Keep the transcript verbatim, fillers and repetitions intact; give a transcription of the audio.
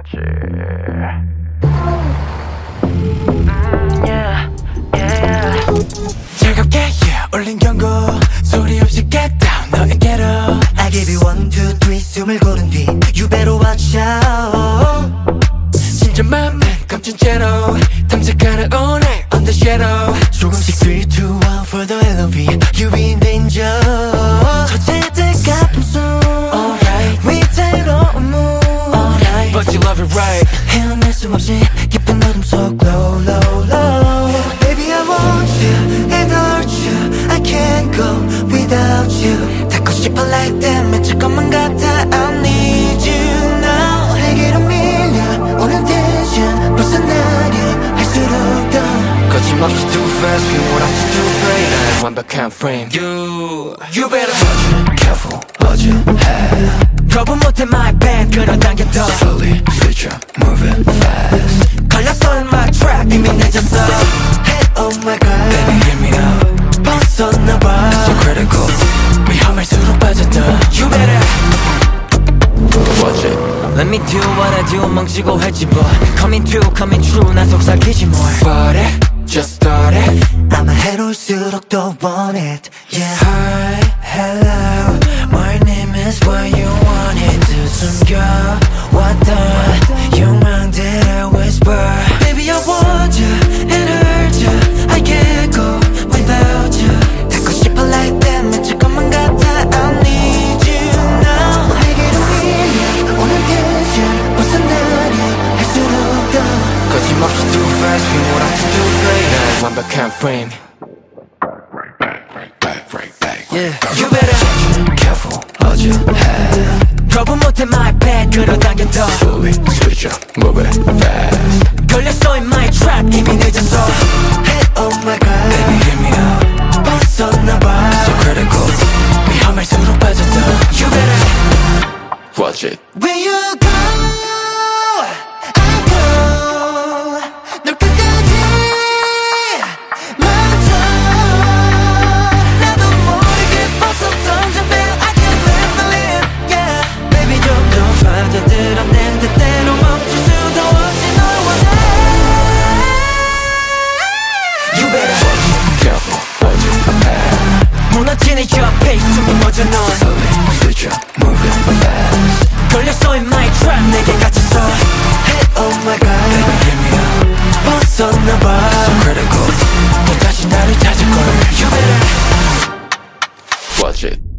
거지. 음, yeah, yeah, yeah. 즐겁게 yeah, 울린 경고 소리 없이 get down 너에게로 I give you one, two, three 숨을 고른 뒤 You better watch out 진짜 맘은 감춘 채로 탐색하는 all night on the shadow 조금씩 three, two, one for the L O V You be in danger 터질 가품 숨 Alright 위태로운 move Alright But you love it right 헤어날 수 없이 깊은 어둠 속 low, low, low Baby I want you and hurt you I can't go without you 닿고 싶어 like that 미칠 것만 같아 I need you now 내게로 밀려오는 tension 벗어나려 할수록 더 거침없이 too fast feel what I too afraid of 완벽한 frame You You better be careful what you have 거부 못해 my band 끌어당겨 더 Slowly switch up moving fast 걸렸어 in my trap 이미 늦었어 Hey oh my god Baby hear me out 벗어나봐 So critical 위험할수록 빠졌다 You better Watch it Let me do what I do 멍치고 할지 뭐 Coming true coming true 난 속삭이지 뭘 What it just started 아마 해로울수록 더 want it Yeah Hi hello My name is what you wanted to 숨겨왔던 욕망들을 whisper Baby I want you and hurt you I can't go without you 닿고 싶어 like that 미칠 것만 같아 I need you now 내게로 밀려오는 tension 벗어나려 할수록 더 거침없이 too fast feel what I too afraid of 완벽한 frame Yeah You better be careful what you have 거부 못해 my bad 끌어당겨 더 Slowly switch up moving fast 걸렸어 in my trap 이미 늦었어 Hey oh my god Baby hear me out 벗어나봐 So critical 위험할수록 빠졌다 You better Watch it Where you go I go 널 끝까지 맞춰 나도 모르게 벌써 던져 feel I can't live the live yeah Baby 점점 빠져들어낸 때때로 멈출 수도 없이 널 원해 You better be careful what you have 무너지는 옆에 숨이 멎어 넌 Slowly switch up moving fast 걸렸어 in my trap 내게 갇혔어 Hey oh my god Baby hear me out 벗어나봐 So critical 또 다시 나를 찾을걸 You better Watch it